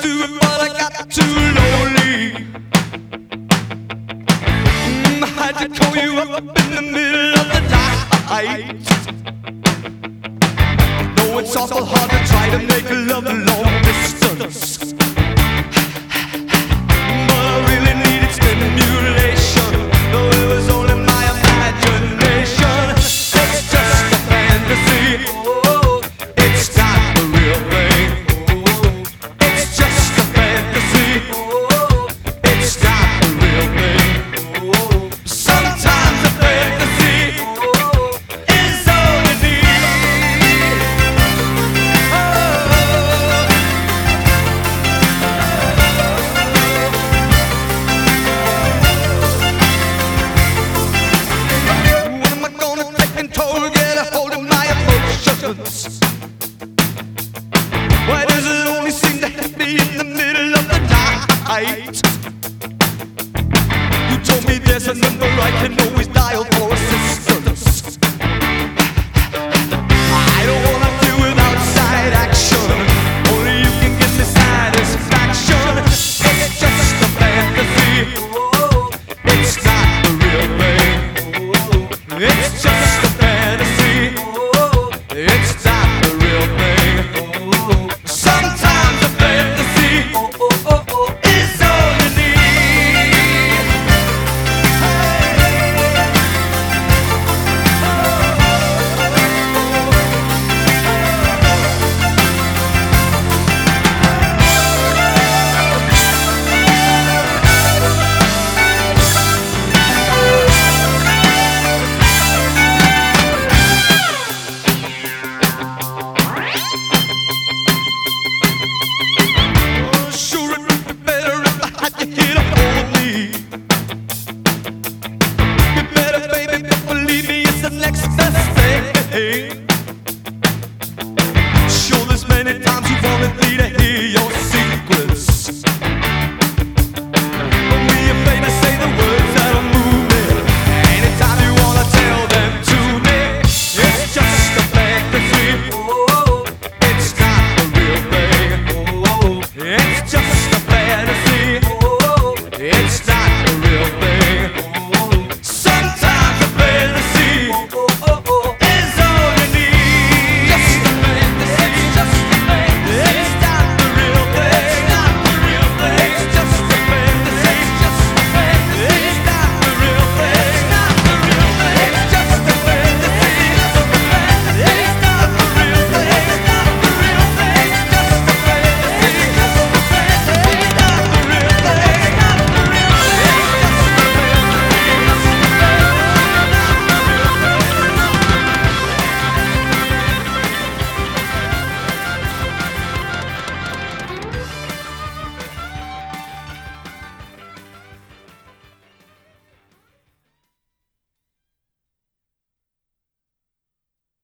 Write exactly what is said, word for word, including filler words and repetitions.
do it, but I got too lonely. Mm, I had to call you up in the middle of the night. Though it's awful hard to try to make love long distance, but I really needed stimulation. Though it was only my imagination. It's just a fantasy. It's not the real thing. It's just a fantasy. It's not the real thing. Sometimes a fantasy is all you need. What am I gonna take control, get a hold of my emotions? Why does it only seem to hit me in the middle of the night? You told me there's a number I can know